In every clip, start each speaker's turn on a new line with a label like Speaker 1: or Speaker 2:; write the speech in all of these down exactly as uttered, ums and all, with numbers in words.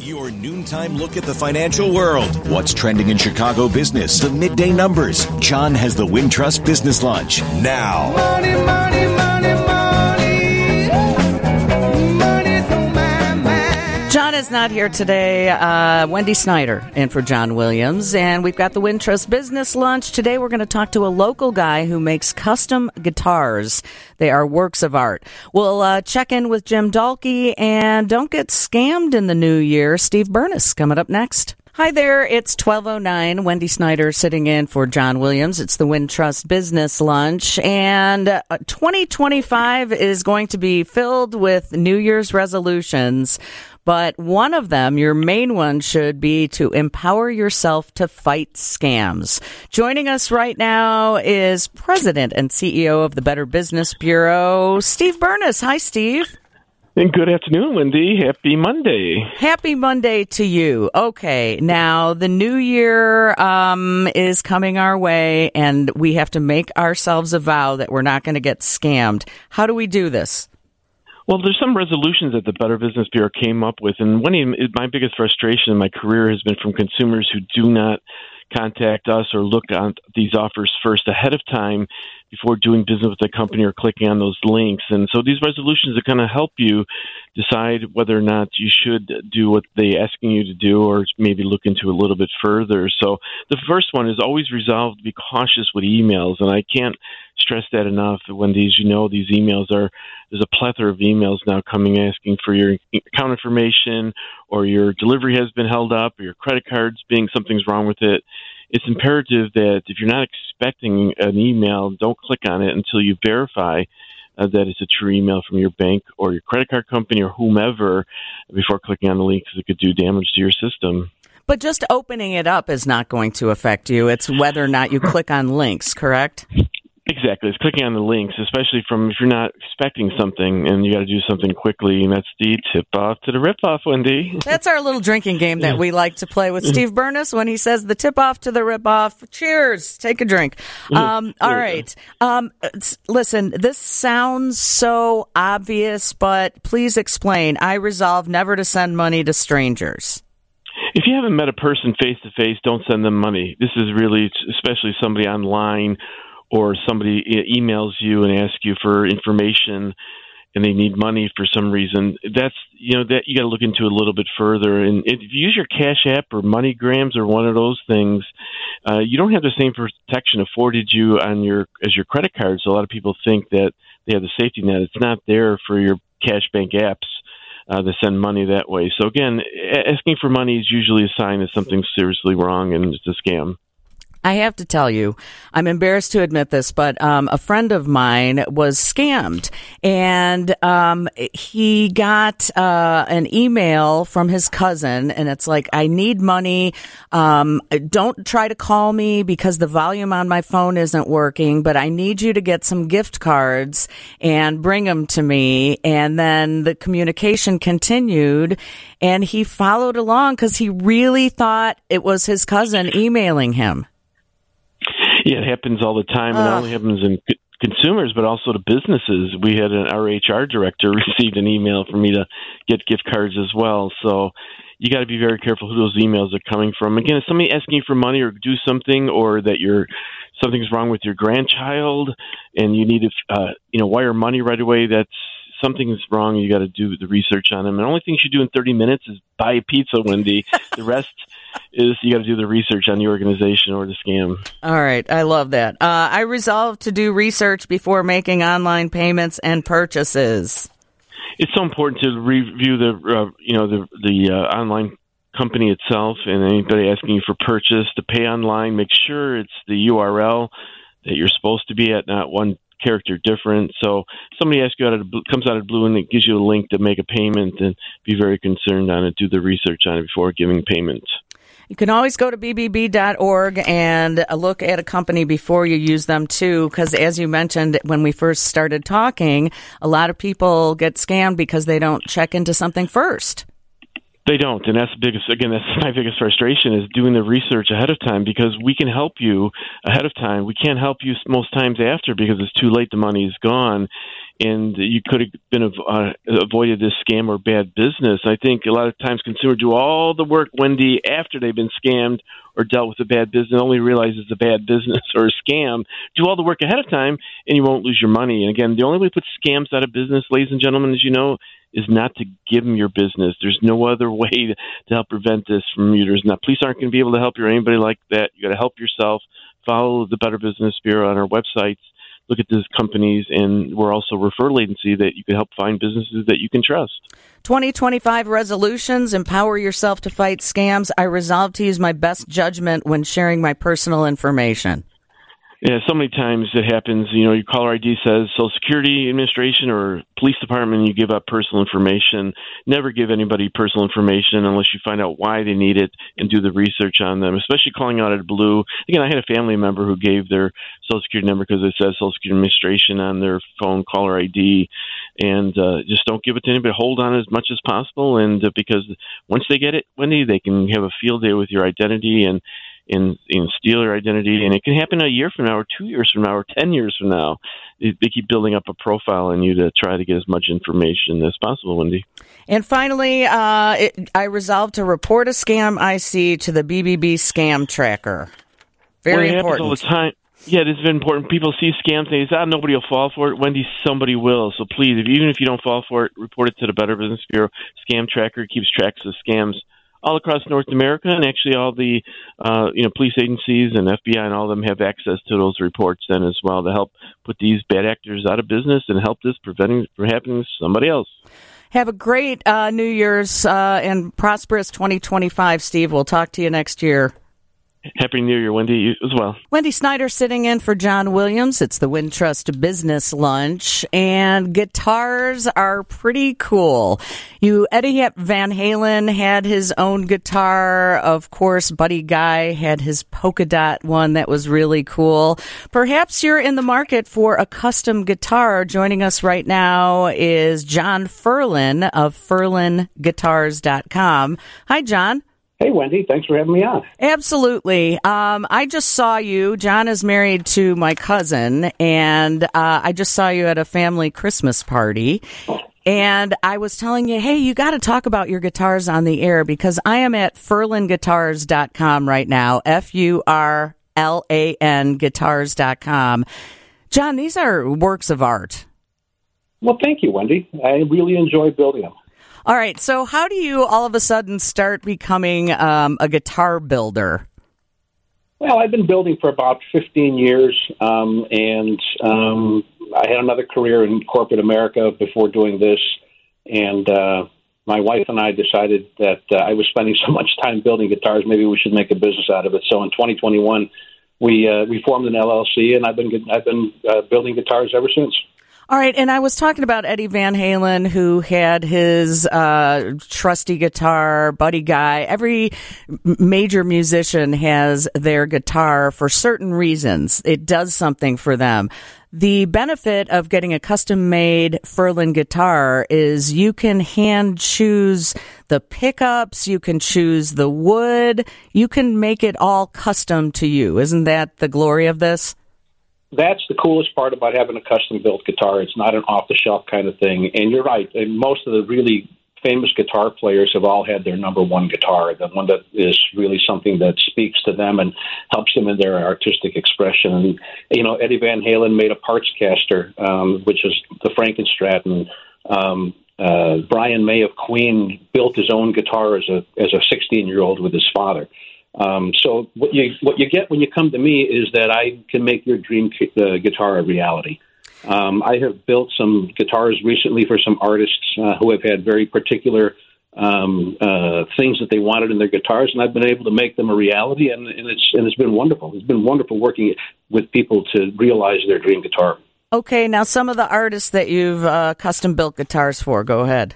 Speaker 1: Your noontime look at the financial world. What's trending in Chicago business? The midday numbers. John has the Wintrust Business Lunch now.
Speaker 2: Money, money, money, money. Money's on my mind.
Speaker 3: John is not here today. Uh, Wendy Snyder in for John Williams. And we've got the Wintrust Business Lunch. Today we're going to talk to a local guy who makes custom guitars. They are works of art. We'll uh, check in with Jim Dahlke, and don't get scammed in the new year. Steve Burness coming up next. Hi there, it's twelve oh nine. Wendy Snyder sitting in for John Williams. It's the Wintrust Business Lunch, and uh, twenty twenty-five is going to be filled with New Year's resolutions, but one of them, your main one, should be to empower yourself to fight scams. Joining us right now is President and C E O of the Better Business Bureau, Steve Burness. Hi, Steve.
Speaker 4: And good afternoon, Wendy. Happy Monday.
Speaker 3: Happy Monday to you. Okay, now the new year um, is coming our way, and we have to make ourselves a vow that we're not going to get scammed. How do we do this?
Speaker 4: Well, there's some resolutions that the Better Business Bureau came up with, and one of my biggest frustration in my career has been from consumers who do not contact us or look at these offers first ahead of time before doing business with the company or clicking on those links. And so these resolutions are going to help you decide whether or not you should do what they're asking you to do or maybe look into a little bit further. So the first one is always resolve to be cautious with emails. And I can't stress that enough. When these, you know, these emails are, there's a plethora of emails now coming asking for your account information, or your delivery has been held up, or your credit card's being, something's wrong with it. It's imperative that if you're not expecting an email, don't click on it until you verify uh, that it's a true email from your bank or your credit card company or whomever before clicking on the link, because it could do damage to your system.
Speaker 3: But just opening it up is not going to affect you. It's whether or not you click on links, correct?
Speaker 4: Exactly. It's clicking on the links, especially from if you're not expecting something and you got to do something quickly. And that's the tip off to the rip off, Wendy.
Speaker 3: That's our little drinking game that we like to play with Steve Burness when he says the tip off to the rip off. Cheers. Take a drink. Um, all right. Um, listen, this sounds so obvious, but please explain. I resolve never to send money to strangers.
Speaker 4: If you haven't met a person face to face, don't send them money. This is really, especially somebody online, or somebody emails you and asks you for information and they need money for some reason, that's, you know, that you got to look into a little bit further. And if you use your Cash App or MoneyGrams or one of those things, uh, you don't have the same protection afforded you on your, as your credit card. So a lot of people think that they have the safety net. It's not there for your cash bank apps uh, to send money that way. So again, asking for money is usually a sign that something's seriously wrong and it's a scam.
Speaker 3: I have to tell you, I'm embarrassed to admit this, but um, a friend of mine was scammed, and um, he got uh, an email from his cousin, and it's like, I need money. Um, don't try to call me because the volume on my phone isn't working, but I need you to get some gift cards and bring them to me. And then the communication continued, and he followed along because he really thought it was his cousin emailing him.
Speaker 4: Yeah, it happens all the time. And
Speaker 3: uh,
Speaker 4: not only happens in c- consumers, but also to businesses. We had an our H R director received an email from me to get gift cards as well. So you got to be very careful who those emails are coming from. Again, if somebody asking you for money or do something, or that you're something's wrong with your grandchild and you need to, uh, you know, wire money right away, that's something is wrong. You got to do the research on them. And the only thing you should do in thirty minutes is buy a pizza, Wendy. The rest is you got to do the research on the organization or the scam.
Speaker 3: All right. I love that. Uh, I resolve to do research before making online payments and purchases.
Speaker 4: It's so important to review the, uh, you know, the, the uh, online company itself, and anybody asking you for purchase to pay online, make sure it's the U R L that you're supposed to be at, not one character different. So somebody asks you out of the, comes out of the blue and it gives you a link to make a payment, and be very concerned on it. Do the research on it before giving payment.
Speaker 3: You can always go to b b b dot org and look at a company before you use them, too, because as you mentioned when we first started talking, a lot of people get scammed because they don't check into something first.
Speaker 4: They don't, and that's the biggest. Again, that's my biggest frustration is doing the research ahead of time, because we can help you ahead of time. We can't help you most times after because it's too late. The money is gone, and you could have been uh, avoided this scam or bad business. I think a lot of times consumers do all the work, Wendy, after they've been scammed or dealt with a bad business, only realize it's a bad business or a scam. Do all the work ahead of time, and you won't lose your money. And again, the only way to put scams out of business, ladies and gentlemen, as you know, is not to give them your business. There's no other way to, to help prevent this from you. There's not, police aren't going to be able to help you or anybody like that. You got to help yourself. Follow the Better Business Bureau on our websites. Look at these companies, and we're also a referral agency that you can help find businesses that you can trust.
Speaker 3: twenty twenty-five resolutions, empower yourself to fight scams. I resolve to use my best judgment when sharing my personal information.
Speaker 4: Yeah, so many times it happens, you know, your caller I D says Social Security Administration or police department, and you give up personal information. Never give anybody personal information unless you find out why they need it and do the research on them, especially calling out of the blue. Again, I had a family member who gave their Social Security number because it says Social Security Administration on their phone caller I D, and uh, just don't give it to anybody. Hold on as much as possible, and uh, because once they get it, Wendy, they can have a field day with your identity and And, and steal your identity, and it can happen a year from now, or two years from now, or ten years from now. They, they keep building up a profile on you to try to get as much information as possible, Wendy.
Speaker 3: And finally, uh, it, I resolved to report a scam I see to the B B B Scam Tracker. Very
Speaker 4: well, it
Speaker 3: important.
Speaker 4: Happens all the time. Yeah, it's very important. People see scams and they say, "Ah, nobody will fall for it." Wendy, somebody will. So please, if, even if you don't fall for it, report it to the Better Business Bureau. Scam Tracker keeps tracks of scams all across North America, and actually all the uh, you know police agencies and F B I and all of them have access to those reports then as well to help put these bad actors out of business and help this preventing from happening to somebody else.
Speaker 3: Have a great uh, New Year's uh, and prosperous twenty twenty-five, Steve. We'll talk to you next year.
Speaker 4: Happy New Year, Wendy, you as well.
Speaker 3: Wendy Snyder sitting in for John Williams. It's the Wintrust Business Lunch, and guitars are pretty cool. You, Eddie Van Halen had his own guitar. Of course, Buddy Guy had his polka dot one that was really cool. Perhaps you're in the market for a custom guitar. Joining us right now is John Ferlin of Ferlin Guitars dot com. Hi, John.
Speaker 5: Hey, Wendy. Thanks for having me on.
Speaker 3: Absolutely. Um, I just saw you. John is married to my cousin, and uh, I just saw you at a family Christmas party. And I was telling you, hey, you got to talk about your guitars on the air, because I am at Ferlin Guitars dot com right now, F U R L A N Guitars dot com. John, these are works of art.
Speaker 5: Well, thank you, Wendy. I really enjoy building them.
Speaker 3: All right, so how do you all of a sudden start becoming um, a guitar builder?
Speaker 5: Well, I've been building for about fifteen years, um, and um, I had another career in corporate America before doing this, and uh, my wife and I decided that uh, I was spending so much time building guitars, maybe we should make a business out of it. So in twenty twenty-one, we uh, we formed an L L C, and I've been I've been uh, building guitars ever since.
Speaker 3: All right, and I was talking about Eddie Van Halen, who had his uh, trusty guitar, Buddy Guy. Every major musician has their guitar for certain reasons. It does something for them. The benefit of getting a custom-made Ferlin guitar is you can hand choose the pickups, you can choose the wood, you can make it all custom to you. Isn't that the glory of this?
Speaker 5: That's the coolest part about having a custom-built guitar. It's not an off-the-shelf kind of thing. And you're right. And most of the really famous guitar players have all had their number one guitar, the one that is really something that speaks to them and helps them in their artistic expression. And, you know, Eddie Van Halen made a parts caster, um, which is the Frankenstrat. And um, uh, Brian May of Queen built his own guitar as a as a sixteen-year-old with his father. Um, so what you what you get when you come to me is that I can make your dream uh, guitar a reality. Um, I have built some guitars recently for some artists uh, who have had very particular um, uh, things that they wanted in their guitars, and I've been able to make them a reality, and, and it's and it's been wonderful. It's been wonderful working with people to realize their dream guitar. Okay, now some of the artists that you've uh, custom built guitars for, go ahead.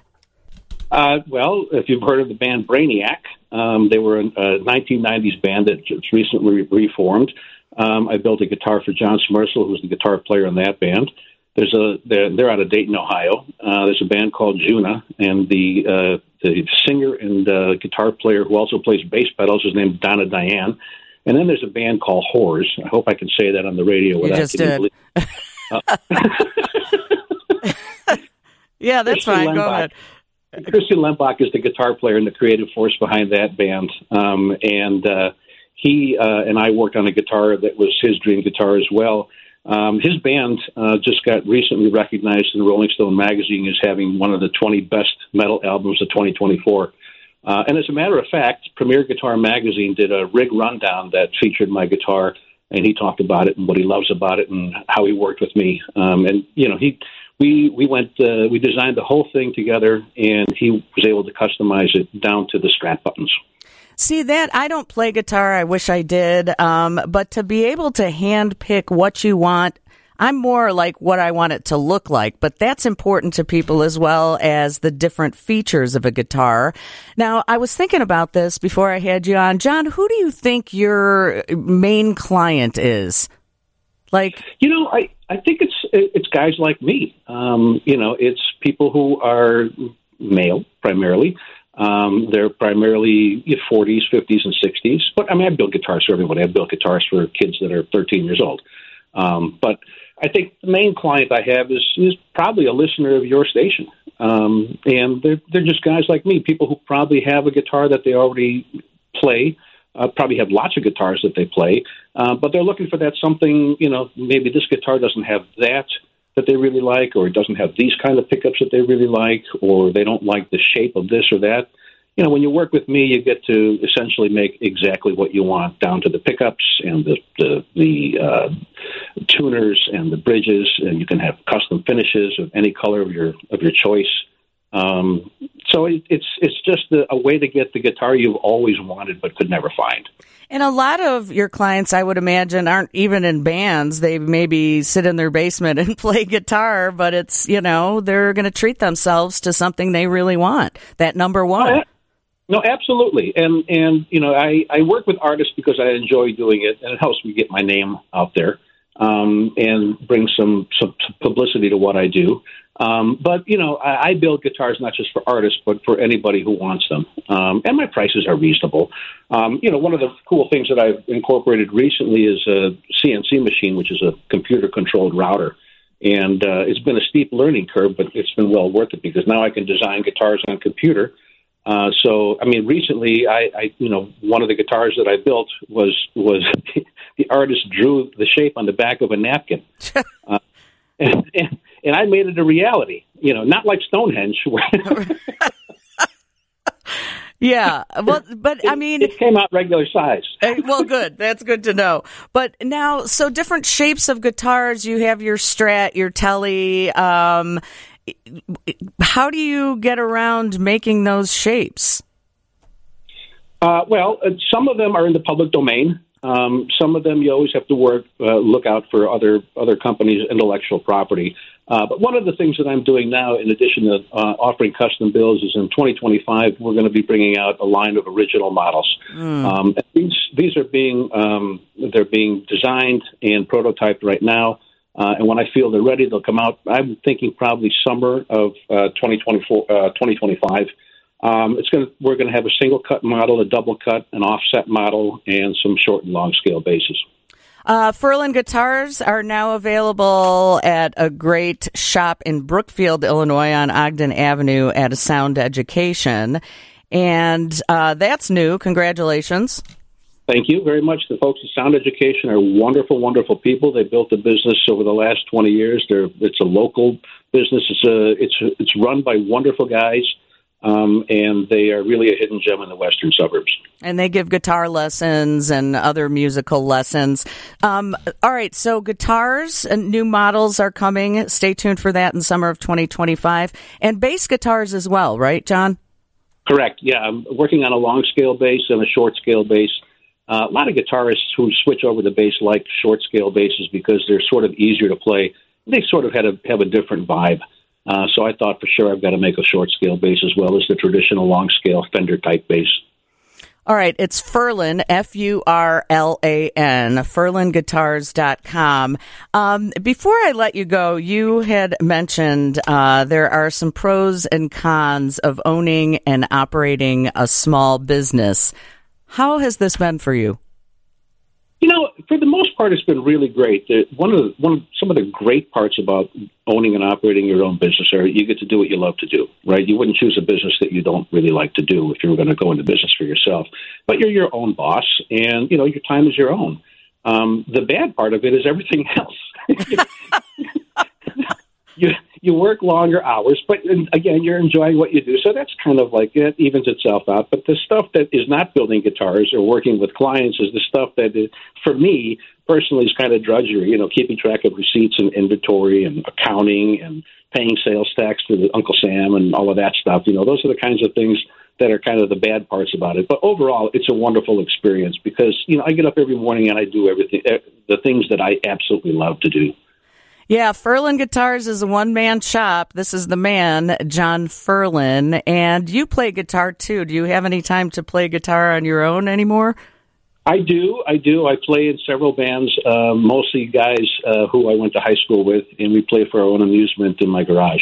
Speaker 5: Uh, well, if you've heard of the band Brainiac, um, they were a nineteen nineties band that just recently reformed. Um, I built a guitar for John Smersel, who's the guitar player in that band. there's a they're, they're out of Dayton, Ohio. Uh, there's a band called Juna, and the uh, the singer and uh, guitar player who also plays bass pedals is named Donna Diane. And then there's a band called Whores. I hope I can say that on the radio.
Speaker 3: You just did.
Speaker 5: Uh,
Speaker 3: yeah, that's
Speaker 5: Christian
Speaker 3: fine.
Speaker 5: Lembach.
Speaker 3: Go ahead.
Speaker 5: Christian Lembach is the guitar player and the creative force behind that band. Um, and uh, he uh, and I worked on a guitar that was his dream guitar as well. Um, his band uh, just got recently recognized in Rolling Stone magazine as having one of the twenty best metal albums of twenty twenty-four. Uh, and as a matter of fact, Premier Guitar Magazine did a rig rundown that featured my guitar, and he talked about it and what he loves about it and how he worked with me. Um, and, you know, he we we went, uh, we designed the whole thing together, and he was able to customize it down to the strat buttons.
Speaker 3: See, that, I don't play guitar. I wish I did. Um, but to be able to hand pick what you want, I'm more like what I want it to look like, but that's important to people as well as the different features of a guitar. Now, I was thinking about this before I had you on. John, who do you think your main client is? Like,
Speaker 5: you know, I, I think it's it's guys like me. Um, you know, it's people who are male primarily. Um, they're primarily forties, fifties, and sixties. But I mean, I build guitars for everybody. I built guitars for kids that are thirteen years old. Um, but I think the main client I have is, is probably a listener of your station. Um, and they're, they're just guys like me, people who probably have a guitar that they already play, uh, probably have lots of guitars that they play, uh, but they're looking for that something, you know, maybe this guitar doesn't have that that they really like, or it doesn't have these kind of pickups that they really like, or they don't like the shape of this or that. You know, when you work with me, you get to essentially make exactly what you want, down to the pickups and the the, the uh, tuners and the bridges, and you can have custom finishes of any color of your of your choice. Um, so it, it's it's just a, a way to get the guitar you've always wanted but could never find.
Speaker 3: And a lot of your clients, I would imagine, aren't even in bands. They maybe sit in their basement and play guitar, but it's, you know, they're going to treat themselves to something they really want, that number one.
Speaker 5: Oh, yeah. No, absolutely. And, and you know, I, I work with artists because I enjoy doing it, and it helps me get my name out there um, and bring some, some publicity to what I do. Um, but, you know, I, I build guitars not just for artists, but for anybody who wants them. Um, and my prices are reasonable. Um, you know, one of the cool things that I've incorporated recently is a C N C machine, which is a computer-controlled router. And uh, it's been a steep learning curve, but it's been well worth it because now I can design guitars on computer. Uh, so, I mean, recently, I, I, you know, one of the guitars that I built was was the artist drew the shape on the back of a napkin, uh, and, and and I made it a reality. You know, not like Stonehenge.
Speaker 3: Yeah, well, but
Speaker 5: it,
Speaker 3: I mean,
Speaker 5: it came out regular size.
Speaker 3: Well, good. That's good to know. But now, so different shapes of guitars. You have your Strat, your Tele. Um, How do you get around making those shapes?
Speaker 5: Uh, well, uh, some of them are in the public domain. Um, some of them you always have to work, uh, look out for other other companies' intellectual property. Uh, but one of the things that I'm doing now, in addition to uh, offering custom builds, is in twenty twenty-five we're going to be bringing out a line of original models. Mm. Um, and these these are being um, they're being designed and prototyped right now. Uh, and when I feel they're ready, they'll come out. I'm thinking probably summer of uh, twenty twenty-four, uh, twenty twenty-five. Um, it's going. We're going to have a single cut model, a double cut, an offset model, and some short and long scale basses.
Speaker 3: Uh, Ferland guitars are now available at a great shop in Brookfield, Illinois, on Ogden Avenue at a Sound Education, and uh, that's new. Congratulations.
Speaker 5: Thank you very much. The folks at Sound Education are wonderful, wonderful people. They built the business over the last twenty years. They're, it's a local business. It's a, it's a, it's run by wonderful guys, um, and they are really a hidden gem in the western suburbs.
Speaker 3: And they give guitar lessons and other musical lessons. Um, all right, so guitars and new models are coming. Stay tuned for that in summer of twenty twenty-five. And bass guitars as well, right, John?
Speaker 5: Correct. Yeah, I'm working on a long-scale bass and a short-scale bass. Uh, a lot of guitarists who switch over to bass like short-scale basses because they're sort of easier to play. They sort of had a, have a different vibe. Uh, so I thought for sure I've got to make a short-scale bass as well as the traditional long-scale Fender-type bass.
Speaker 3: All right, it's Furlan, F U R L A N, furlan guitars dot com. Um, before I let you go, you had mentioned uh, there are some pros and cons of owning and operating a small business. How has this been for you?
Speaker 5: You know, for the most part, it's been really great. The, one of the, one of some of the great parts about owning and operating your own business are you get to do what you love to do, right? You wouldn't choose a business that you don't really like to do if you were going to go into business for yourself. But you're your own boss, and, you know, your time is your own. Um, the bad part of it is everything else. you you work longer hours, but again, you're enjoying what you do. So that's kind of like, it evens itself out. But the stuff that is not building guitars or working with clients is the stuff that, is, for me, personally, is kind of drudgery, you know, keeping track of receipts and inventory and accounting and paying sales tax to Uncle Sam and all of that stuff. You know, those are the kinds of things that are kind of the bad parts about it. But overall, it's a wonderful experience because, you know, I get up every morning and I do everything, the things that I absolutely love to do.
Speaker 3: Yeah, Furlan Guitars is a one-man shop. This is the man, John Furlan, and you play guitar, too. Do you have any time to play guitar on your own anymore?
Speaker 5: I do. I do. I play in several bands, uh, mostly guys uh, who I went to high school with, and we play for our own amusement in my garage.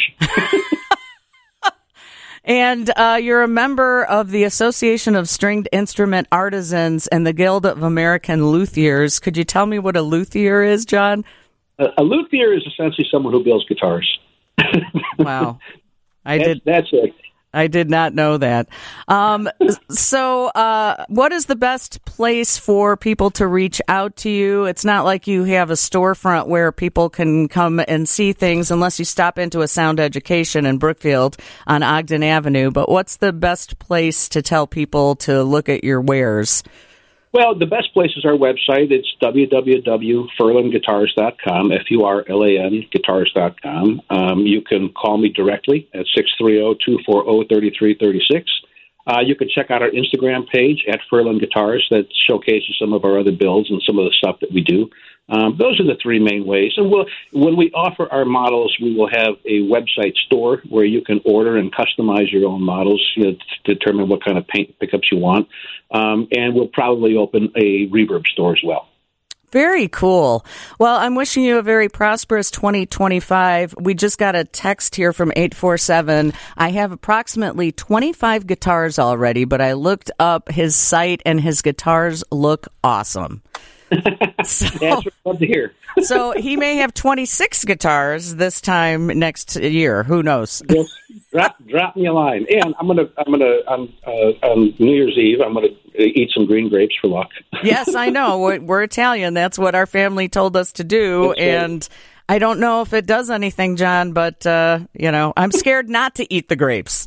Speaker 3: And uh, you're a member of the Association of Stringed Instrument Artisans and the Guild of American Luthiers. Could you tell me what a luthier is, John?
Speaker 5: A luthier is essentially someone who builds guitars.
Speaker 3: Wow. I
Speaker 5: that's,
Speaker 3: did.
Speaker 5: That's it.
Speaker 3: I did not know that. Um, so uh, what is the best place for people to reach out to you? It's not like you have a storefront where people can come and see things unless you stop into a Sound Education in Brookfield on Ogden Avenue. But what's the best place to tell people to look at your wares?
Speaker 5: Well, the best place is our website. It's w w w dot furlan guitars dot com, F U R L A N guitars dot com. Um, you can call me directly at six three zero, two four zero, three three three six. Uh, you can check out our Instagram page at Furlan Guitars that showcases some of our other builds and some of the stuff that we do. Um, those are the three main ways. And we'll, when we offer our models, we will have a website store where you can order and customize your own models, you know, to determine what kind of paint pickups you want. Um, and we'll probably open a reverb store as well.
Speaker 3: Very cool. Well, I'm wishing you a very prosperous twenty twenty-five. We just got a text here from eight four seven. I have approximately twenty-five guitars already, but I looked up his site and his guitars look awesome. So,
Speaker 5: That's what I love to hear.
Speaker 3: So he may have twenty-six guitars this time next year. Who knows?
Speaker 5: Just drop, drop me a line. And I'm gonna, I'm gonna, on, uh, on New Year's Eve, I'm gonna eat some green grapes for luck.
Speaker 3: Yes, I know. We're, we're Italian. That's what our family told us to do,
Speaker 5: That's
Speaker 3: and
Speaker 5: right.
Speaker 3: I don't know if it does anything, John. But uh, you know, I'm scared not to eat the grapes.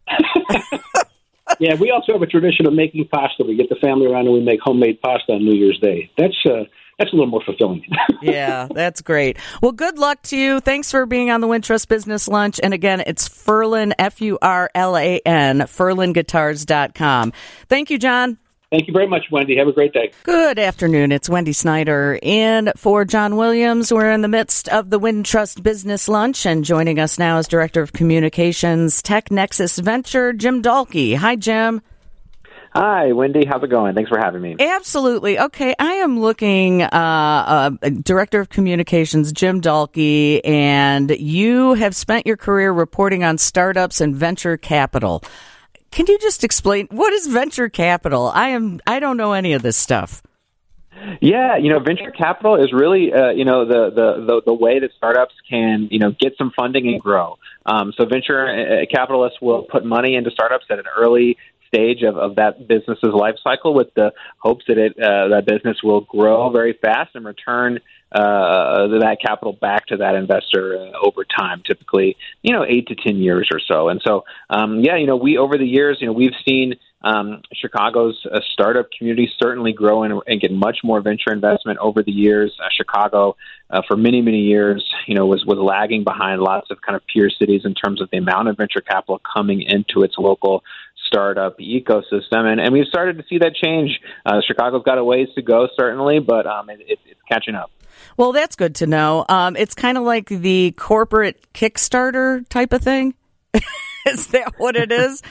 Speaker 5: Yeah, we also have a tradition of making pasta. We get the family around and we make homemade pasta on New Year's Day. That's uh, that's a little more fulfilling.
Speaker 3: Yeah, that's great. Well, good luck to you. Thanks for being on the Wintrust Business Lunch. And again, it's Furlan, F U R L A N, furlan guitars dot com. Thank you, John.
Speaker 5: Thank you very much, Wendy. Have a great day.
Speaker 3: Good afternoon. It's Wendy Snyder in for John Williams. We're in the midst of the Wintrust Business Lunch, and joining us now is Director of Communications, Tech Nexus Venture, Jim Dahlke. Hi, Jim.
Speaker 6: Hi, Wendy. How's it going? Thanks for having me.
Speaker 3: Absolutely. Okay, I am looking, uh, uh, Director of Communications, Jim Dahlke, and you have spent your career reporting on startups and venture capital. Can you just explain what is venture capital? I am I don't know any of this stuff.
Speaker 6: Yeah, you know, venture capital is really, uh, you know, the, the, the, the way that startups can, you know, get some funding and grow. Um, so venture uh, capitalists will put money into startups at an early stage of, of that business's life cycle with the hopes that it uh, that business will grow very fast and return uh, that capital back to that investor uh, over time, typically, you know, eight to ten years or so. And so, um, yeah, you know, we over the years, you know, we've seen um, Chicago's uh, startup community certainly grow and, and get much more venture investment over the years. Uh, Chicago, uh, for many, many years, you know, was, was lagging behind lots of kind of peer cities in terms of the amount of venture capital coming into its local startup ecosystem, and, and we've started to see that change. Uh, Chicago's got a ways to go, certainly, but um, it, it, it's catching up.
Speaker 3: Well, that's good to know. Um, it's kind of like the corporate Kickstarter type of thing. Is that what it is?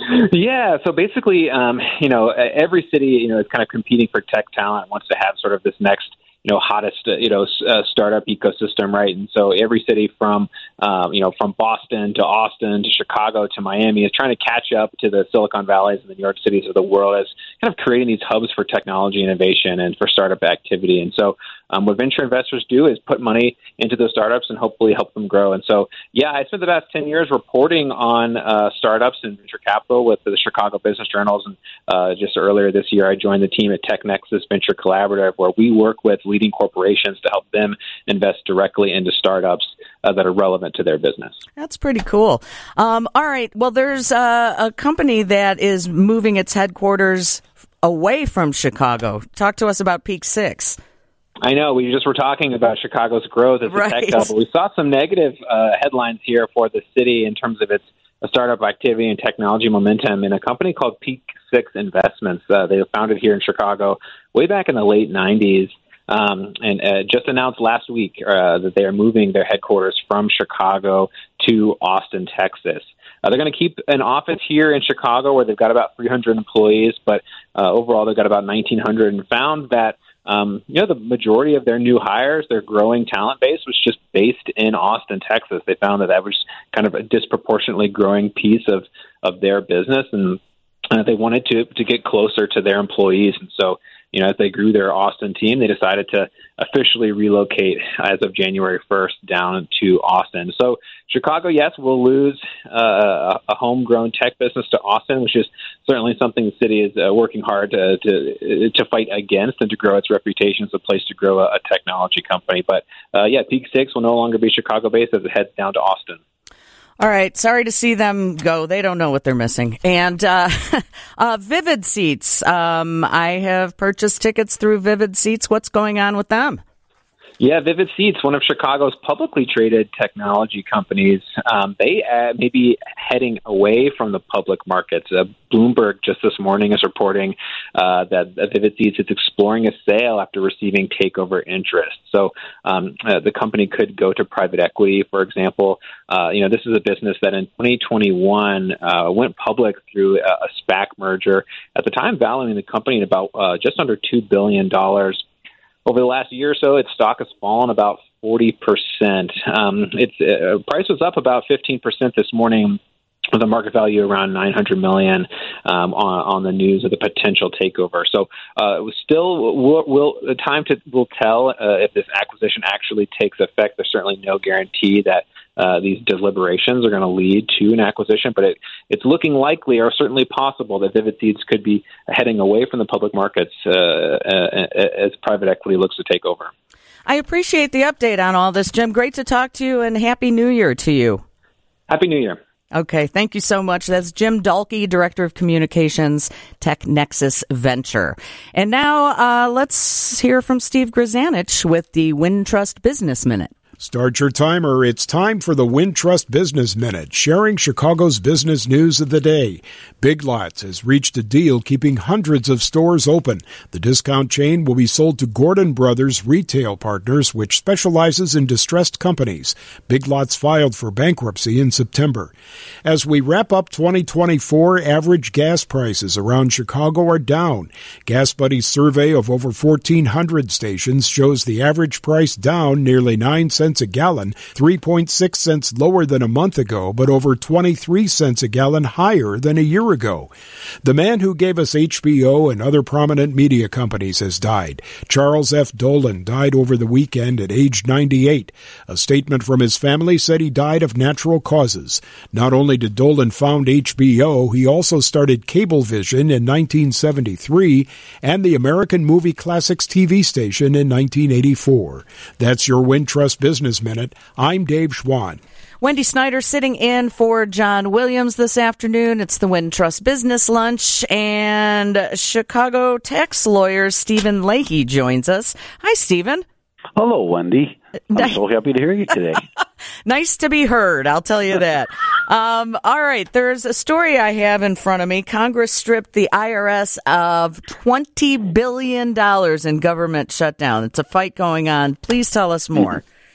Speaker 6: Yeah. So basically, um, you know, every city, you know, is kind of competing for tech talent, wants to have sort of this next, you know, hottest, uh, you know, uh, startup ecosystem, right? And so every city from, um, you know, from Boston to Austin to Chicago to Miami is trying to catch up to the Silicon Valleys and the New York cities of the world as kind of creating these hubs for technology innovation and for startup activity. And so um, what venture investors do is put money into those startups and hopefully help them grow. And so, yeah, I spent the past ten years reporting on uh, startups and venture capital with the Chicago Business Journals. And uh, just earlier this year, I joined the team at TechNexus Venture Collaborative, where we work with leading corporations to help them invest directly into startups uh, that are relevant to their business.
Speaker 3: That's pretty cool. Um, all right. Well, there's a, a company that is moving its headquarters away from Chicago. Talk to us about Peak Six.
Speaker 6: I know. We just were talking about Chicago's growth as a
Speaker 3: right.
Speaker 6: tech hub, but we saw some negative uh, headlines here for the city in terms of its startup activity and technology momentum in a company called Peak Six Investments. Uh, they were founded here in Chicago way back in the late nineties. Um, and uh, just announced last week uh, that they are moving their headquarters from Chicago to Austin, Texas. Uh, they're going to keep an office here in Chicago where they've got about three hundred employees, but uh, overall they've got about nineteen hundred, and found that um, you know the majority of their new hires, their growing talent base, was just based in Austin, Texas. They found that that was kind of a disproportionately growing piece of, of their business, and uh, they wanted to to get closer to their employees, and so. You know, as they grew their Austin team, they decided to officially relocate as of January first down to Austin. So Chicago, yes, will lose uh, a homegrown tech business to Austin, which is certainly something the city is uh, working hard to, to to fight against and to grow its reputation as a place to grow a, a technology company. But, uh, yeah, Peak Six will no longer be Chicago-based as it heads down to Austin.
Speaker 3: All right. Sorry to see them go. They don't know what they're missing. And uh, uh, Vivid Seats. Um, I have purchased tickets through Vivid Seats. What's going on with them?
Speaker 6: Yeah, Vivid Seats, one of Chicago's publicly traded technology companies, um, they uh, may be heading away from the public markets. Uh, Bloomberg just this morning is reporting uh, that uh, Vivid Seats is exploring a sale after receiving takeover interest. So um, uh, the company could go to private equity, for example. Uh, you know, this is a business that in twenty twenty-one uh, went public through a, a SPAC merger, at the time valuing the company at about uh, just under two billion dollars. Over the last year or so, its stock has fallen about forty percent. Um, its uh, price was up about fifteen percent this morning, with a market value around nine hundred million dollars um, on, on the news of the potential takeover. So uh, it was still will, will the time to will tell uh, if this acquisition actually takes effect. There's certainly no guarantee that uh, these deliberations are going to lead to an acquisition, but it, it's looking likely or certainly possible that Vivid Seats could be heading away from the public markets uh, uh, as private equity looks to take over.
Speaker 3: I appreciate the update on all this, Jim. Great to talk to you, and Happy New Year to you.
Speaker 6: Happy New Year.
Speaker 3: Okay, thank you so much. That's Jim Dalkey, Director of Communications, TechNexus Venture. And now uh, let's hear from Steve Grzanich with the Wintrust Business Minute.
Speaker 7: Start your timer. It's time for the Wintrust Business Minute, sharing Chicago's business news of the day. Big Lots has reached a deal keeping hundreds of stores open. The discount chain will be sold to Gordon Brothers Retail Partners, which specializes in distressed companies. Big Lots filed for bankruptcy in September. As we wrap up twenty twenty-four, average gas prices around Chicago are down. Gas Buddy's survey of over fourteen hundred stations shows the average price down nearly nine cents a gallon, three point six cents lower than a month ago, but over twenty-three cents a gallon higher than a year ago. The man who gave us H B O and other prominent media companies has died. Charles F. Dolan died over the weekend at age ninety-eight. A statement from his family said he died of natural causes. Not only did Dolan found H B O, he also started Cablevision in nineteen seventy-three and the American Movie Classics T V station in nineteen eighty-four. That's your Wintrust Business Minute. I'm Dave Schwann.
Speaker 3: Wendy Snyder sitting in for John Williams this afternoon. It's the Wintrust Business Lunch, and Chicago tax lawyer Stephen Leahy joins us. Hi, Stephen.
Speaker 8: Hello, Wendy. I'm so happy to hear you today.
Speaker 3: Nice to be heard, I'll tell you that. um, all right, there's a story I have in front of me. Congress stripped the I R S of twenty billion dollars in government shutdown. It's a fight going on. Please tell us more.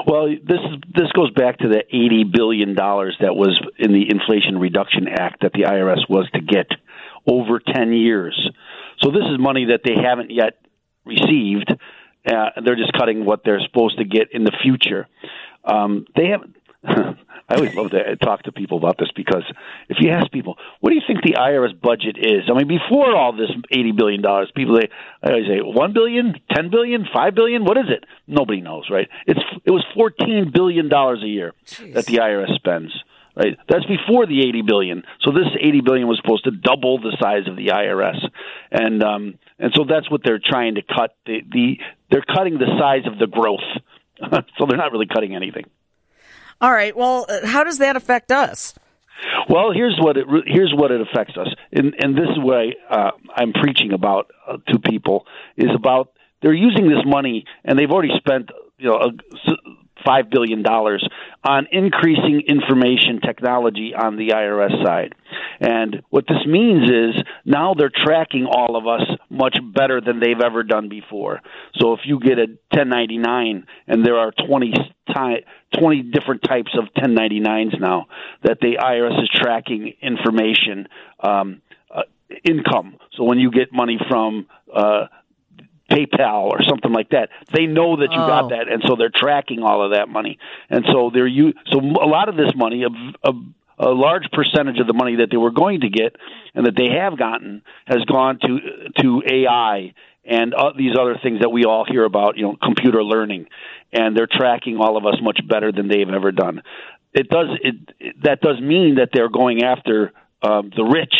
Speaker 8: Well, this is, this goes back to the eighty billion dollars that was in the Inflation Reduction Act that the I R S was to get over ten years. So this is money that they haven't yet received. Uh, they're just cutting what they're supposed to get in the future. Um, they haven't. I always love to talk to people about this because if you ask people, what do you think the I R S budget is? I mean, before all this eighty billion dollars, people, they, I always say, one billion dollars, ten billion dollars, five billion dollars? What is it? Nobody knows, right? It's It was fourteen billion dollars a year Jeez. That the I R S spends, right? That's before the eighty billion dollars. So this eighty billion dollars was supposed to double the size of the I R S. And um, and so that's what they're trying to cut. The, the They're cutting the size of the growth. So they're not really cutting anything.
Speaker 3: All right. Well, how does that affect us?
Speaker 8: Well, here's what it here's what it affects us, and and this is what I, uh, I'm preaching about uh, to people is about they're using this money, and they've already spent you know a, five billion dollars on increasing information technology on the I R S side. And what this means is now they're tracking all of us much better than they've ever done before. So if you get a ten ninety-nine, and there are twenty, twenty different types of ten ninety-nines now, that the I R S is tracking information, um, uh, income. So when you get money from uh, PayPal or something like that, they know that you oh. got that, and so they're tracking all of that money. And so they're you. So a lot of this money, a, a, a large percentage of the money that they were going to get and that they have gotten, has gone to to A I and uh, these other things that we all hear about, you know, computer learning, and they're tracking all of us much better than they've ever done. It does it, it that does mean that they're going after um, the rich.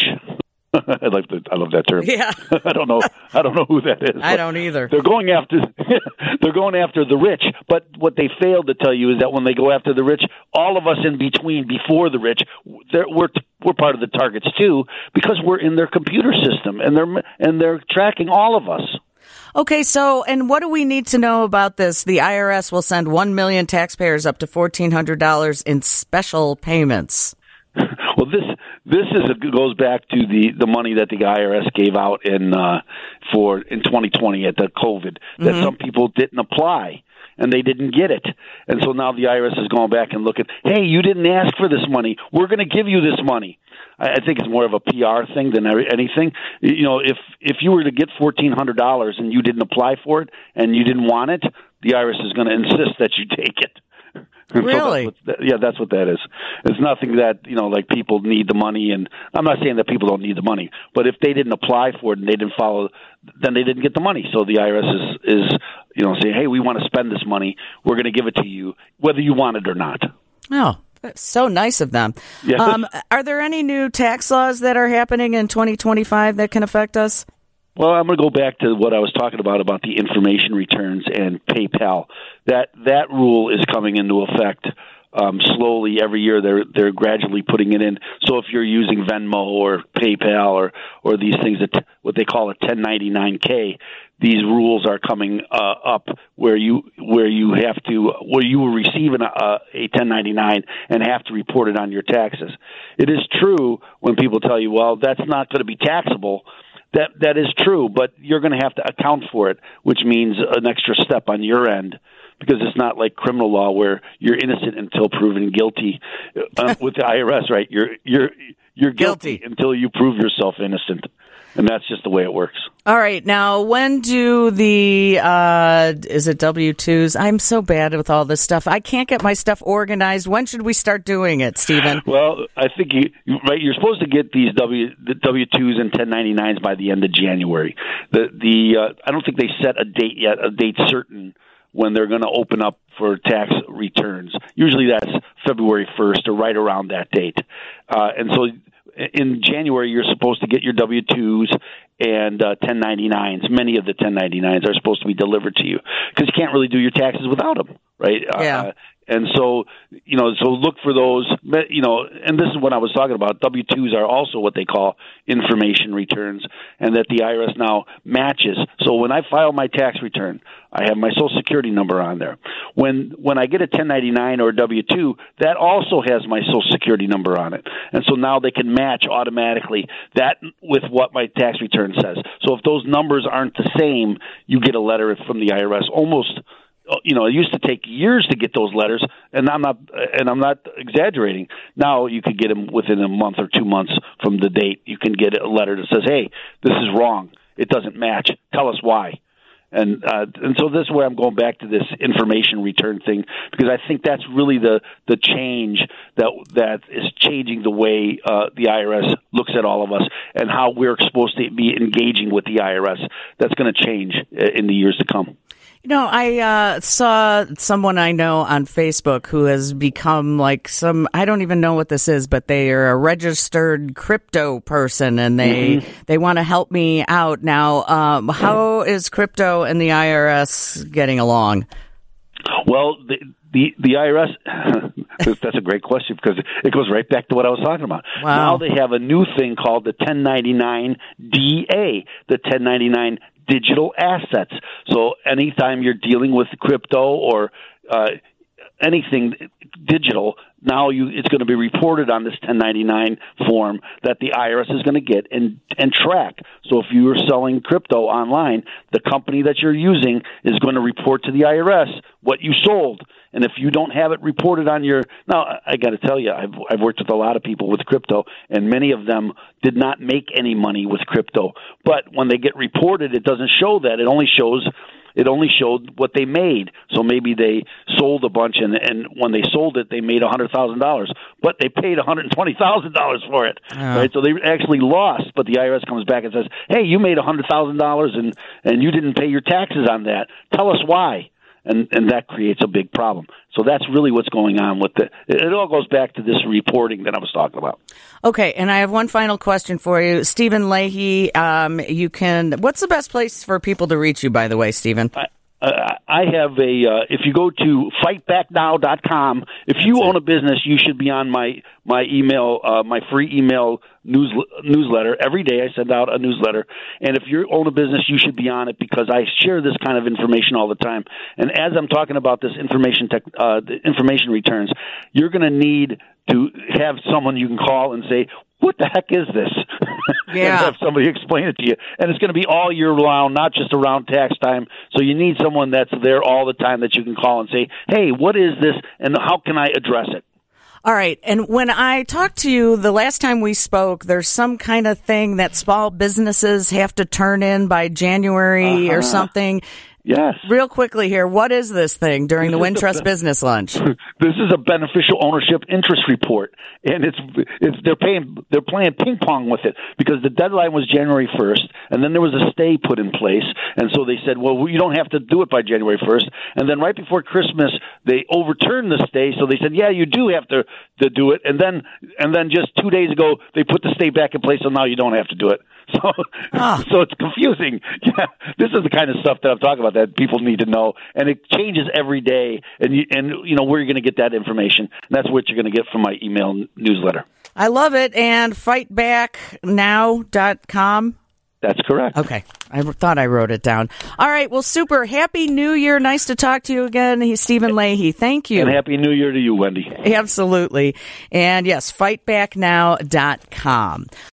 Speaker 8: I like the, I love that term.
Speaker 3: Yeah.
Speaker 8: I don't know. I don't know who that is.
Speaker 3: I don't either.
Speaker 8: They're going after. They're going after the rich. But what they failed to tell you is that when they go after the rich, all of us in between, before the rich, we're we're part of the targets too, because we're in their computer system, and they're and they're tracking all of us.
Speaker 3: Okay, so, and what do we need to know about this? The I R S will send one million taxpayers up to fourteen hundred dollars in special payments.
Speaker 8: Well, this this is a, goes back to the, the money that the I R S gave out in uh, for in twenty twenty at the COVID, that mm-hmm. some people didn't apply and they didn't get it, and so now the I R S is going back and looking. Hey, you didn't ask for this money. We're going to give you this money. I, I think it's more of a P R thing than anything. You know, if if you were to get fourteen hundred dollars and you didn't apply for it and you didn't want it, the I R S is going to insist that you take it.
Speaker 3: Really?
Speaker 8: So that's what, yeah, that's what that is. It's nothing that, you know, like people need the money, and I'm not saying that people don't need the money, but if they didn't apply for it and they didn't follow, then they didn't get the money. So the I R S is, is you know, saying, hey, we want to spend this money. We're going to give it to you, whether you want it or not.
Speaker 3: Oh, that's so nice of them.
Speaker 8: Yes.
Speaker 3: Um, are there any new tax laws that are happening in twenty twenty-five that can affect us?
Speaker 8: Well, I'm going to go back to what I was talking about, about the information returns and PayPal. That that rule is coming into effect um, slowly every year. They're they're gradually putting it in. So if you're using Venmo or PayPal or, or these things, that what they call a ten ninety-nine K, these rules are coming uh, up where you where you have to where you will receive an, uh, a ten ninety-nine and have to report it on your taxes. It is true when people tell you, well, that's not going to be taxable. That that is true, but you're going to have to account for it, which means an extra step on your end, because it's not like criminal law where you're innocent until proven guilty. Uh, with the I R S, right? You're you're you're guilty, guilty until you prove yourself innocent, and that's just the way it works.
Speaker 3: All right, now when do the uh, is it W twos? I'm so bad with all this stuff. I can't get my stuff organized. When should we start doing it, Stephen?
Speaker 8: Well, I think you right. You're supposed to get these W the W twos and ten ninety-nines by the end of January. The the uh, I don't think they set a date yet, a date certain when they're going to open up for tax returns. Usually that's February first or right around that date, uh, and so. In January, you're supposed to get your W twos and uh, ten ninety-nines. Many of the ten ninety-nines are supposed to be delivered to you because you can't really do your taxes without them, right?
Speaker 3: Yeah.
Speaker 8: Uh, and so, you know, so look for those, you know, and this is what I was talking about. W twos are also what they call information returns, and that the I R S now matches. So when I file my tax return, I have my Social Security number on there. When when I get a ten ninety-nine or a W two, that also has my Social Security number on it. And so now they can match automatically that with what my tax return says. So if those numbers aren't the same, you get a letter from the I R S almost you know, it used to take years to get those letters, and I'm not, and I'm not exaggerating. Now you could get them within a month or two months from the date. You can get a letter that says, "Hey, this is wrong. It doesn't match. Tell us why." And uh, and so this is where I'm going back to this information return thing, because I think that's really the the change that that is changing the way uh, the I R S looks at all of us and how we're supposed to be engaging with the I R S. That's going to change in the years to come.
Speaker 3: You know, I uh, saw someone I know on Facebook who has become like some, I don't even know what this is, but they are a registered crypto person, and they mm-hmm. they want to help me out. Now, um, how is crypto and the I R S getting along?
Speaker 8: Well, the the, the I R S, that's a great question, because it goes right back to what I was talking about.
Speaker 3: Wow.
Speaker 8: Now they have a new thing called the ten ninety-nine D A, the ten ninety-nine digital assets. So anytime you're dealing with crypto or uh, anything digital, now you it's going to be reported on this ten ninety-nine form that the I R S is going to get and and track. So if you are selling crypto online, the company that you're using is going to report to the I R S what you sold. And if you don't have it reported on your now, I got to tell you, I've I've worked with a lot of people with crypto, and many of them did not make any money with crypto. But when they get reported, it doesn't show that. It only shows it only showed what they made. So maybe they sold a bunch, and and when they sold it, they made a hundred thousand dollars, but they paid a hundred twenty thousand dollars for it. Yeah. Right? So they actually lost. But the I R S comes back and says, "Hey, you made a hundred thousand dollars, and and you didn't pay your taxes on that. Tell us why." And and that creates a big problem. So that's really what's going on with the. It all goes back to this reporting that I was talking about.
Speaker 3: Okay, and I have one final question for you, Stephen Leahy. Um, you can. What's the best place for people to reach you? By the way, Stephen.
Speaker 8: I, uh, I have a. Uh, if you go to fight back now dot com, if you That's own it. a business, you should be on my my email, uh, my free email news newsletter. Every day I send out a newsletter, and if you own a business, you should be on it, because I share this kind of information all the time. And as I'm talking about this information tech, uh, the information returns, you're going to need to have someone you can call and say, "What the heck is this?"
Speaker 3: Yeah.
Speaker 8: And have somebody explain it to you. And it's going to be all year round, not just around tax time. So you need someone that's there all the time that you can call and say, "Hey, what is this, and how can I address it?"
Speaker 3: All right. And when I talked to you the last time we spoke, there's some kind of thing that small businesses have to turn in by January uh-huh. or something.
Speaker 8: Yes.
Speaker 3: Real quickly here, what is this thing during the Wintrust Business Lunch?
Speaker 8: This is a beneficial ownership interest report, and it's it's they're paying they're playing ping pong with it, because the deadline was January first, and then there was a stay put in place, and so they said, well, you don't have to do it by January first, and then right before Christmas they overturned the stay, so they said, yeah, you do have to to do it, and then and then just two days ago they put the stay back in place, so now you don't have to do it. So, ah. so it's confusing. Yeah, this is the kind of stuff that I'm talking about that people need to know, and it changes every day. And you, and you know where you're going to get that information. And that's what you're going to get from my email newsletter.
Speaker 3: I love it. And fight back now dot com.
Speaker 8: That's correct.
Speaker 3: Okay, I thought I wrote it down. All right. Well, super. Happy New Year. Nice to talk to you again. He's Stephen Leahy. Thank you.
Speaker 8: And Happy New Year to you, Wendy.
Speaker 3: Absolutely. And yes, fight back now dot com.